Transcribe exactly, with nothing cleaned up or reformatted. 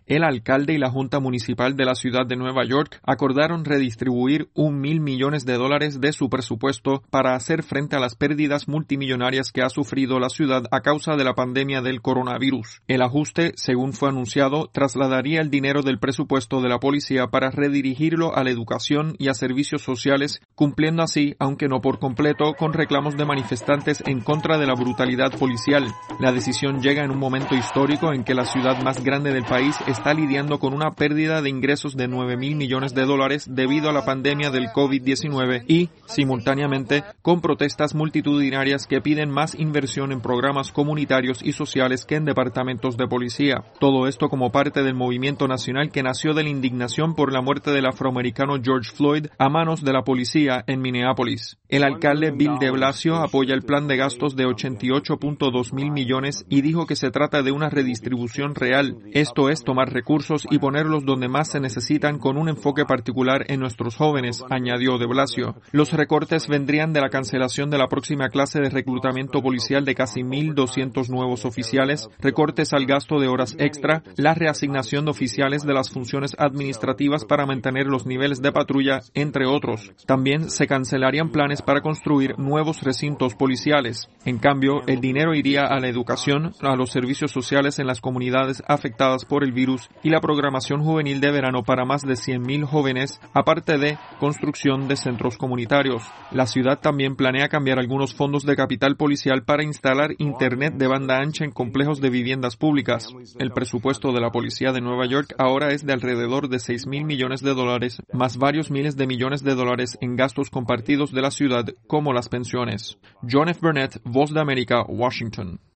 El alcalde y la Junta Municipal de la ciudad de Nueva York acordaron redistribuir un mil millones de dólares de su presupuesto para hacer frente a las pérdidas multimillonarias que ha sufrido la ciudad a causa de la pandemia del coronavirus. El ajuste, según fue anunciado, trasladaría el dinero del presupuesto de la policía para redirigirlo a la educación y a servicios sociales, cumpliendo así, aunque no por completo, con reclamos de manifestantes en contra de la brutalidad policial. La decisión llega en un momento histórico en que la ciudad más grande del país está lidiando con una pérdida de ingresos de nueve mil millones de dólares debido a la pandemia del COVID diecinueve y, simultáneamente, con protestas multitudinarias que piden más inversión en programas comunitarios y sociales que en departamentos de policía. Todo esto como parte del movimiento nacional que nació de la indignación por la muerte del afroamericano George Floyd a manos de la policía en Minneapolis. El alcalde Bill de Blasio apoya el plan de gastos de ochenta y ocho punto dos mil millones y dijo que se trata de una redistribución real. Esto es tomar recursos y ponerlos donde más se necesitan con un enfoque particular en nuestros jóvenes, añadió de Blasio. Los recortes vendrían de la cancelación de la próxima clase de reclutamiento policial de casi mil doscientos nuevos oficiales, recortes al gasto de horas extra, la reasignación de oficiales de las funciones administrativas para mantener los niveles de patrulla, entre otros. También se cancelarían planes para construir nuevos recintos policiales. En cambio, el dinero iría a la educación, a los servicios sociales en las comunidades afectadas por el virus y la programación juvenil de verano para más de cien mil jóvenes, aparte de construcción de centros comunitarios. La ciudad también planea cambiar algunos fondos de capital policial para instalar internet de banda ancha en complejos de viviendas públicas. El presupuesto de la policía de Nueva York ahora es de alrededor de seis mil millones de dólares, más varios miles de millones de dólares en gastos compartidos de la ciudad, como las pensiones. John F. Burnett, Voz de América, Washington.